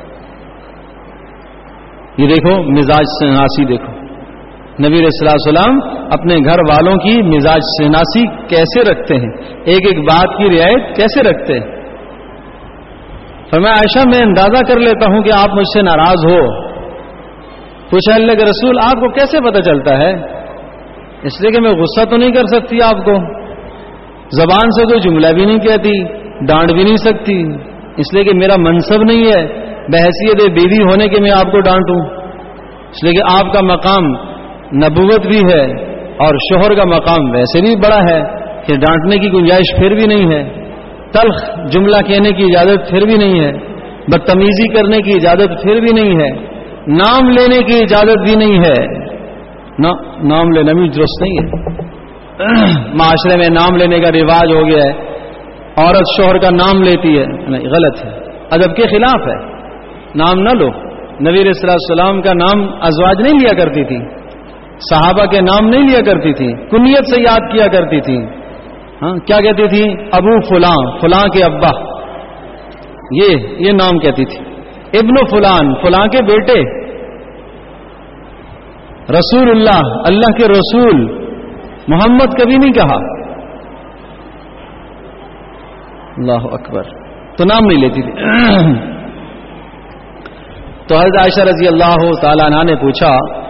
یہ دیکھو مزاج شناسی، دیکھو نبی علیہ الصلوۃ والسلام اپنے گھر والوں کی مزاج شناسی کیسے رکھتے ہیں، ایک ایک بات کی رعایت کیسے رکھتے ہیں. فرمایا عائشہ میں اندازہ کر لیتا ہوں کہ آپ مجھ سے ناراض ہو. پوچھا اللہ کے رسول آپ کو کیسے پتہ چلتا ہے؟ اس لیے کہ میں غصہ تو نہیں کر سکتی آپ کو، زبان سے کوئی جملہ بھی نہیں کہتی، ڈانٹ بھی نہیں سکتی، اس لیے کہ میرا منصب نہیں ہے. بحیثیت بیوی ہونے کے میں آپ کو ڈانٹوں؟ اس لیے کہ آپ کا مقام نبوت بھی ہے اور شوہر کا مقام ویسے بھی بڑا ہے کہ ڈانٹنے کی گنجائش پھر بھی نہیں ہے، تلخ جملہ کہنے کی اجازت پھر بھی نہیں ہے، بدتمیزی کرنے کی اجازت پھر بھی نہیں ہے، نام لینے کی اجازت بھی نہیں ہے. نام لینا بھی درست نہیں ہے. معاشرے میں نام لینے کا رواج ہو گیا ہے، عورت شوہر کا نام لیتی ہے، نہیں، غلط ہے، ادب کے خلاف ہے. نام نہ لو. نبی علیہ السلام کا نام ازواج نہیں لیا کرتی تھی، صحابہ کے نام نہیں لیا کرتی تھی، کنیت سے یاد کیا کرتی تھی. ہاں، کیا کہتی تھی؟ ابو فلاں، فلاں کے ابا، یہ نام کہتی تھی. ابن فلان، فلاں کے بیٹے. رسول اللہ، اللہ کے رسول، محمد کبھی نہیں کہا. اللہ اکبر. تو نام نہیں لیتی تھی. تو حضرت عائشہ رضی اللہ تعالیٰ عنہ نے پوچھا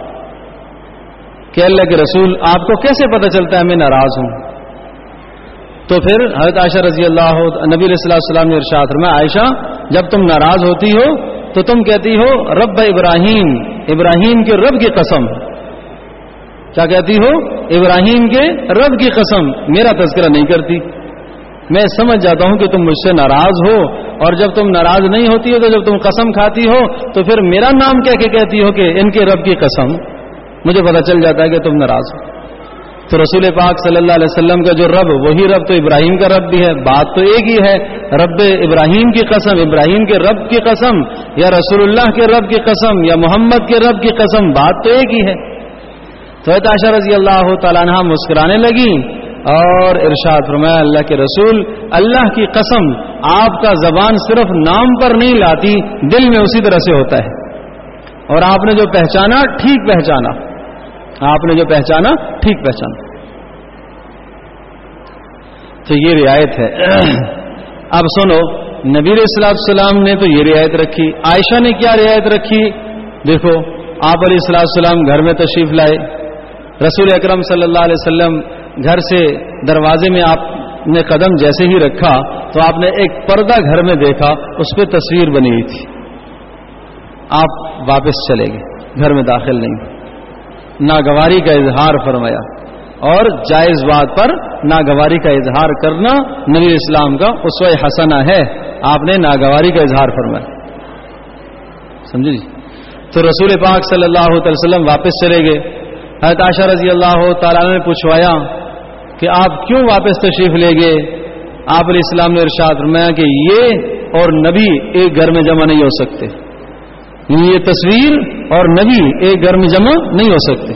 کہ اللہ کے رسول، آپ کو کیسے پتہ چلتا ہے میں ناراض ہوں؟ تو پھر حضرت عائشہ رضی اللہ، نبی علیہ السلام نے ارشاد فرمایا، عائشہ جب تم ناراض ہوتی ہو تو تم کہتی ہو رب ابراہیم، ابراہیم کے رب کی قسم. کیا کہتی ہو؟ ابراہیم کے رب کی قسم. میرا تذکرہ نہیں کرتی. میں سمجھ جاتا ہوں کہ تم مجھ سے ناراض ہو، اور جب تم ناراض نہیں ہوتی ہو تو جب تم قسم کھاتی ہو تو پھر میرا نام کہہ کے کہتی ہو کہ ان کے رب کی قسم. مجھے پتہ چل جاتا ہے کہ تم ناراض ہو. تو رسول پاک صلی اللہ علیہ وسلم کا جو رب، وہی رب تو ابراہیم کا رب بھی ہے. بات تو ایک ہی ہے، رب ابراہیم کی قسم، ابراہیم کے رب کی قسم، یا رسول اللہ کے رب کی قسم، یا محمد کے رب کی قسم، بات تو ایک ہی ہے. تو حضرت عائشہ رضی اللہ تعالیٰ عنہ مسکرانے لگی اور ارشاد فرمایا، اللہ کے رسول، اللہ کی قسم، آپ کا زبان صرف نام پر نہیں لاتی، دل میں اسی طرح سے ہوتا ہے. اور آپ نے جو پہچانا ٹھیک پہچانا، آپ نے جو پہچانا ٹھیک پہچانا. تو یہ رعایت ہے. اب سنو، نبی علیہ السلام نے تو یہ رعایت رکھی، عائشہ نے کیا رعایت رکھی؟ دیکھو، آپ علیہ السلام گھر میں تشریف لائے. رسول اکرم صلی اللہ علیہ وسلم گھر سے دروازے میں آپ نے قدم جیسے ہی رکھا تو آپ نے ایک پردہ گھر میں دیکھا، اس پہ تصویر بنی ہوئی تھی. آپ واپس چلے گئے، گھر میں داخل نہیں. ناگواری کا اظہار فرمایا، اور جائز بات پر ناگواری کا اظہار کرنا نبی اسلام کا اسوہ حسنہ ہے. آپ نے ناگواری کا اظہار فرمایا. سمجھے جی؟ تو رسول پاک صلی اللہ علیہ وسلم واپس چلے گئے. حضرت عائشہ رضی اللہ تعالیٰ نے پوچھوایا کہ آپ کیوں واپس تشریف لے گئے؟ آپ علیہ السلام نے ارشاد فرمایا کہ یہ اور نبی ایک گھر میں جمع نہیں ہو سکتے. یہ تصویر اور نبی ایک گھر میں جمع نہیں ہو سکتے.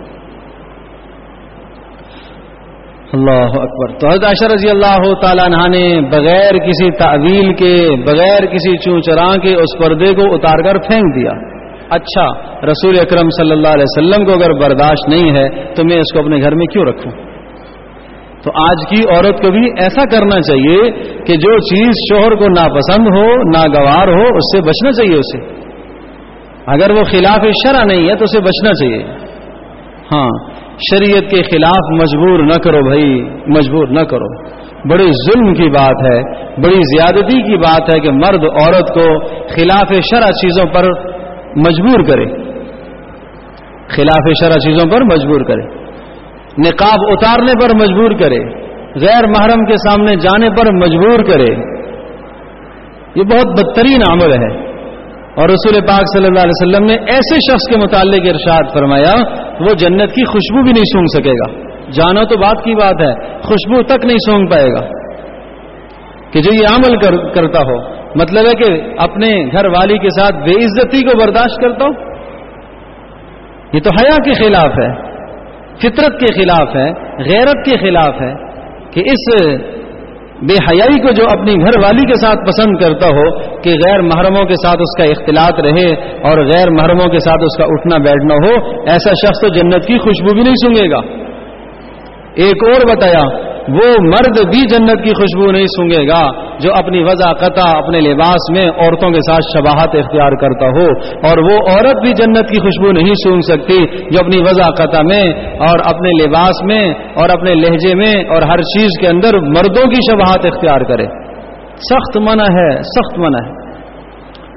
اللہ اکبر. تو حضرت عائشہ رضی اللہ تعالیٰ عنہ نے بغیر کسی تعویل کے، بغیر کسی چوں چراں کے اس پردے کو اتار کر پھینک دیا. اچھا، رسول اکرم صلی اللہ علیہ وسلم کو اگر برداشت نہیں ہے تو میں اس کو اپنے گھر میں کیوں رکھوں؟ تو آج کی عورت کو بھی ایسا کرنا چاہیے کہ جو چیز شوہر کو ناپسند ہو، ناگوار ہو، اس سے بچنا چاہیے. اسے اگر وہ خلاف شرع نہیں ہے تو اسے بچنا چاہیے. ہاں، شریعت کے خلاف مجبور نہ کرو بھائی، مجبور نہ کرو. بڑی ظلم کی بات ہے، بڑی زیادتی کی بات ہے کہ مرد عورت کو خلاف شرع چیزوں پر مجبور کرے، خلاف شرع چیزوں پر مجبور کرے، نقاب اتارنے پر مجبور کرے، غیر محرم کے سامنے جانے پر مجبور کرے. یہ بہت بدترین عمل ہے. اور رسول پاک صلی اللہ علیہ وسلم نے ایسے شخص کے متعلق ارشاد فرمایا، وہ جنت کی خوشبو بھی نہیں سونگھ سکے گا. جانا تو بات کی بات ہے، خوشبو تک نہیں سونگھ پائے گا. کہ جو یہ عمل کرتا ہو، مطلب ہے کہ اپنے گھر والی کے ساتھ بے عزتی کو برداشت کرتا ہو. یہ تو حیا کے خلاف ہے، فطرت کے خلاف ہے، غیرت کے خلاف ہے کہ اس بے حیائی کو جو اپنی گھر والی کے ساتھ پسند کرتا ہو کہ غیر محرموں کے ساتھ اس کا اختلاط رہے اور غیر محرموں کے ساتھ اس کا اٹھنا بیٹھنا ہو، ایسا شخص تو جنت کی خوشبو بھی نہیں سونگے گا. ایک اور بتایا، وہ مرد بھی جنت کی خوشبو نہیں سونگے گا جو اپنی وضاقت اپنے لباس میں عورتوں کے ساتھ شباہت اختیار کرتا ہو، اور وہ عورت بھی جنت کی خوشبو نہیں سونگ سکتی جو اپنی وضاقت میں اور اپنے لباس میں اور اپنے لہجے میں اور ہر چیز کے اندر مردوں کی شباہت اختیار کرے. سخت منع ہے، سخت منع ہے.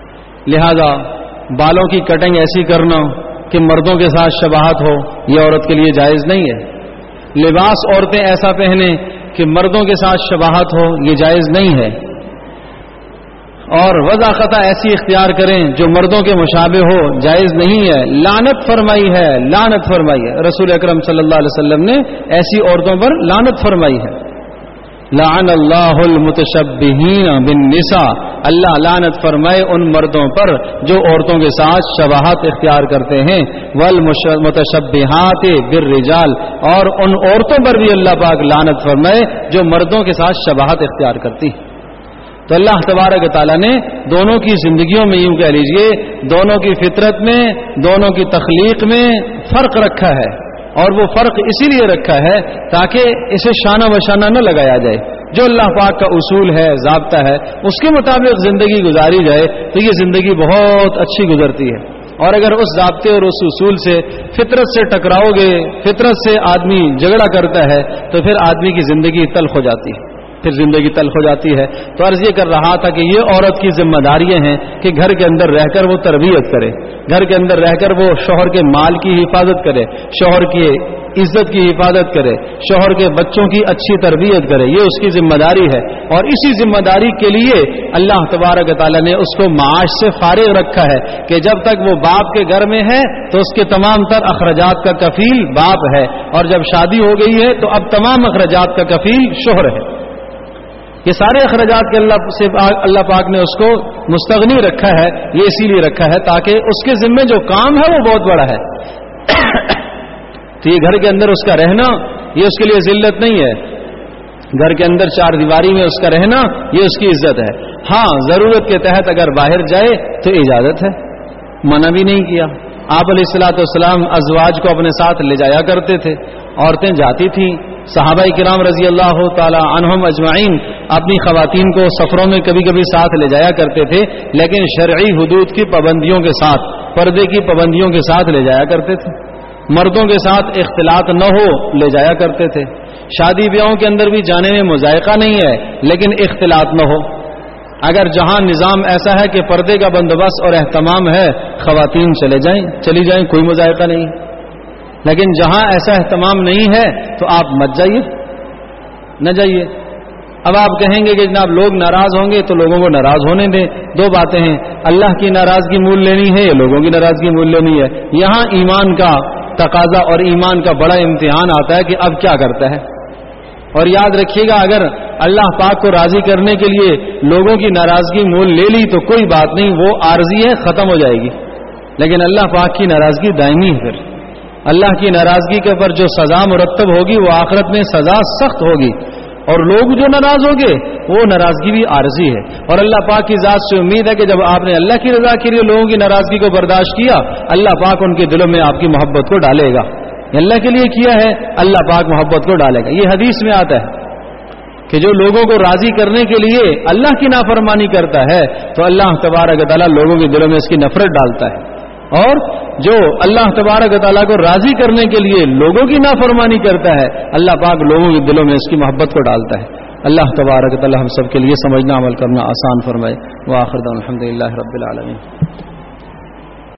لہذا بالوں کی کٹنگ ایسی کرنا کہ مردوں کے ساتھ شباہت ہو، یہ عورت کے لیے جائز نہیں ہے. لباس عورتیں ایسا پہنیں کہ مردوں کے ساتھ شباہت ہو، یہ جائز نہیں ہے. اور وضع خطا ایسی اختیار کریں جو مردوں کے مشابہ ہو، جائز نہیں ہے. لعنت فرمائی ہے، لعنت فرمائی ہے. رسول اکرم صلی اللہ علیہ وسلم نے ایسی عورتوں پر لعنت فرمائی ہے. لعن اللہ المتشبہین بالنساء، اللہ لعنت فرمائے ان مردوں پر جو عورتوں کے ساتھ شباہت اختیار کرتے ہیں. والمتشبہات بالرجال، اور ان عورتوں پر بھی اللہ پاک لعنت فرمائے جو مردوں کے ساتھ شباہت اختیار کرتی ہیں. تو اللہ تبارک و تعالیٰ نے دونوں کی زندگیوں میں، یوں کہہ لیجئے دونوں کی فطرت میں، دونوں کی تخلیق میں فرق رکھا ہے. اور وہ فرق اسی لیے رکھا ہے تاکہ اسے شانہ بشانہ نہ لگایا جائے. جو اللہ پاک کا اصول ہے، ضابطہ ہے، اس کے مطابق زندگی گزاری جائے تو یہ زندگی بہت اچھی گزرتی ہے. اور اگر اس ضابطے اور اس اصول سے فطرت سے ٹکراؤ گے، فطرت سے آدمی جھگڑا کرتا ہے تو پھر آدمی کی زندگی تلخ ہو جاتی ہے، پھر زندگی تلخ ہو جاتی ہے. تو عرض یہ کر رہا تھا کہ یہ عورت کی ذمہ داریاں ہیں کہ گھر کے اندر رہ کر وہ تربیت کرے، گھر کے اندر رہ کر وہ شوہر کے مال کی حفاظت کرے، شوہر کی عزت کی حفاظت کرے، شوہر کے بچوں کی اچھی تربیت کرے. یہ اس کی ذمہ داری ہے. اور اسی ذمہ داری کے لیے اللہ تبارک و تعالیٰ نے اس کو معاش سے فارغ رکھا ہے کہ جب تک وہ باپ کے گھر میں ہے تو اس کے تمام تر اخراجات کا کفیل باپ ہے، اور جب شادی ہو گئی ہے تو اب تمام اخراجات کا کفیل شوہر ہے. یہ سارے اخراجات کے اللہ پاک نے اس کو مستغنی رکھا ہے. یہ اسی لیے رکھا ہے تاکہ اس کے ذمے جو کام ہے وہ بہت بڑا ہے. تو یہ گھر کے اندر اس کا رہنا یہ اس کے لیے ذلت نہیں ہے. گھر کے اندر چار دیواری میں اس کا رہنا یہ اس کی عزت ہے. ہاں ضرورت کے تحت اگر باہر جائے تو اجازت ہے، منع بھی نہیں کیا. آپ علیہ الصلوۃ والسلام ازواج کو اپنے ساتھ لے جایا کرتے تھے، عورتیں جاتی تھیں. صحابہ کرام رضی اللہ تعالی عنہم اجمعین اپنی خواتین کو سفروں میں کبھی کبھی ساتھ لے جایا کرتے تھے، لیکن شرعی حدود کی پابندیوں کے ساتھ، پردے کی پابندیوں کے ساتھ لے جایا کرتے تھے. مردوں کے ساتھ اختلاط نہ ہو لے جایا کرتے تھے. شادی بیاہوں کے اندر بھی جانے میں مذائقہ نہیں ہے، لیکن اختلاط نہ ہو. اگر جہاں نظام ایسا ہے کہ پردے کا بندوبست اور اہتمام ہے، خواتین چلی جائیں، کوئی مذائقہ نہیں. لیکن جہاں ایسا اہتمام نہیں ہے تو آپ مت جائیے، نہ جائیے. اب آپ کہیں گے کہ جناب لوگ ناراض ہوں گے تو لوگوں کو ناراض ہونے دیں. دو باتیں ہیں، اللہ کی ناراضگی مول لینی ہے یا لوگوں کی ناراضگی مول لینی ہے. یہاں ایمان کا تقاضا اور ایمان کا بڑا امتحان آتا ہے کہ اب کیا کرتا ہے. اور یاد رکھیے گا، اگر اللہ پاک کو راضی کرنے کے لیے لوگوں کی ناراضگی مول لے لی تو کوئی بات نہیں، وہ عارضی ہے، ختم ہو جائے گی. لیکن اللہ پاک کی ناراضگی دائمی ہے. پھر اللہ کی ناراضگی کے پر جو سزا مرتب ہوگی وہ آخرت میں سزا سخت ہوگی. اور لوگ جو ناراض ہوں گے وہ ناراضگی بھی عارضی ہے. اور اللہ پاک کی ذات سے امید ہے کہ جب آپ نے اللہ کی رضا کے لیے لوگوں کی ناراضگی کو برداشت کیا، اللہ پاک ان کے دلوں میں آپ کی محبت کو ڈالے گا. اللہ کے لیے کیا ہے، اللہ پاک محبت کو ڈالے گا. یہ حدیث میں آتا ہے کہ جو لوگوں کو راضی کرنے کے لیے اللہ کی نافرمانی کرتا ہے تو اللہ تبارک و تعالیٰ لوگوں کے دلوں میں اس کی نفرت ڈالتا ہے. اور جو اللہ تبارک و تعالیٰ کو راضی کرنے کے لیے لوگوں کی نافرمانی کرتا ہے، اللہ پاک لوگوں کے دلوں میں اس کی محبت کو ڈالتا ہے. اللہ تبارک و تعالیٰ ہم سب کے لیے سمجھنا عمل کرنا آسان فرمائے. وآخر دعوانا الحمدللہ رب العالمین.